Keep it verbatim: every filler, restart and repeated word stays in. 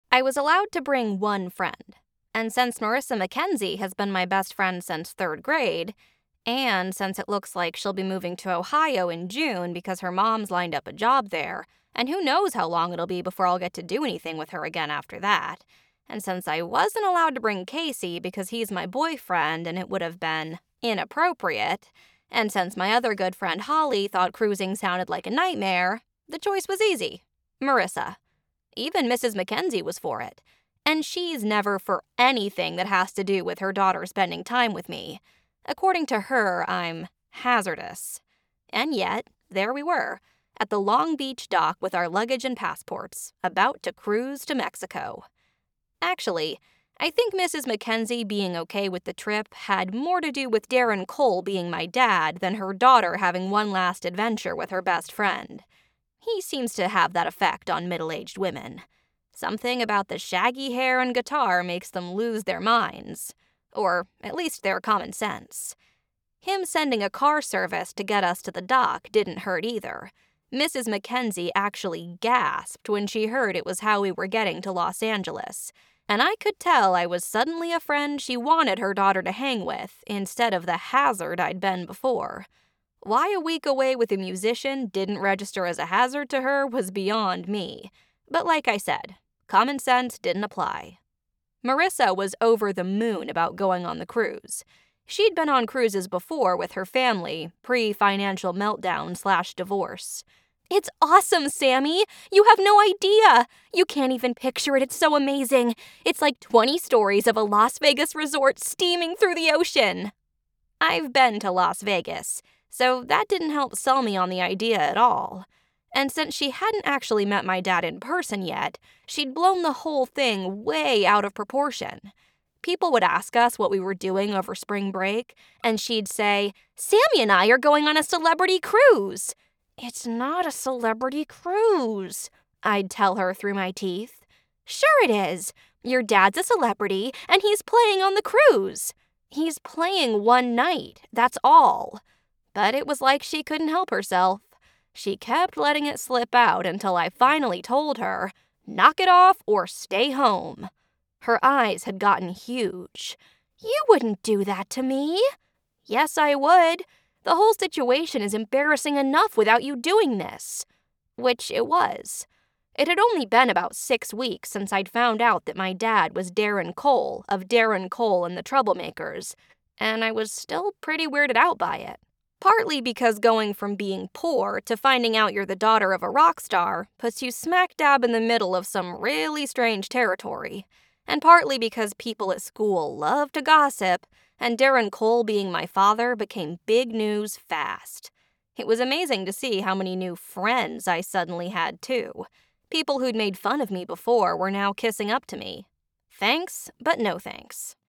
I was allowed to bring one friend, and since Marissa Mackenzie has been my best friend since third grade, and since it looks like she'll be moving to Ohio in June because her mom's lined up a job there, and who knows how long it'll be before I'll get to do anything with her again after that, and since I wasn't allowed to bring Casey because he's my boyfriend and it would have been inappropriate, and since my other good friend Holly thought cruising sounded like a nightmare, the choice was easy. Marissa. Even Missus Mackenzie was for it, and she's never for anything that has to do with her daughter spending time with me. According to her, I'm hazardous. And yet, there we were, at the Long Beach dock with our luggage and passports, about to cruise to Mexico. Actually, I think Missus Mackenzie being okay with the trip had more to do with Darren Cole being my dad than her daughter having one last adventure with her best friend. He seems to have that effect on middle-aged women. Something about the shaggy hair and guitar makes them lose their minds. Or at least their common sense. Him sending a car service to get us to the dock didn't hurt either. Missus Mackenzie actually gasped when she heard it was how we were getting to Los Angeles, and I could tell I was suddenly a friend she wanted her daughter to hang with instead of the hazard I'd been before. Why a week away with a musician didn't register as a hazard to her was beyond me. But like I said, common sense didn't apply. Marissa was over the moon about going on the cruise. She'd been on cruises before with her family, pre-financial meltdown slash divorce. "It's awesome, Sammy! You have no idea! You can't even picture it, it's so amazing! It's like twenty stories of a Las Vegas resort steaming through the ocean!" I've been to Las Vegas, so that didn't help sell me on the idea at all. And since she hadn't actually met my dad in person yet, she'd blown the whole thing way out of proportion. People would ask us what we were doing over spring break, and she'd say, "Sammy and I are going on a celebrity cruise." "It's not a celebrity cruise," I'd tell her through my teeth. "Sure it is. Your dad's a celebrity, and he's playing on the cruise. He's playing one night, that's all." But it was like she couldn't help herself. She kept letting it slip out until I finally told her, "Knock it off or stay home." Her eyes had gotten huge. "You wouldn't do that to me." "Yes, I would. The whole situation is embarrassing enough without you doing this." Which it was. It had only been about six weeks since I'd found out that my dad was Darren Cole of Darren Cole and the Troublemakers, and I was still pretty weirded out by it. Partly because going from being poor to finding out you're the daughter of a rock star puts you smack dab in the middle of some really strange territory. And partly because people at school love to gossip, and Darren Cole being my father became big news fast. It was amazing to see how many new friends I suddenly had, too. People who'd made fun of me before were now kissing up to me. Thanks, but no thanks.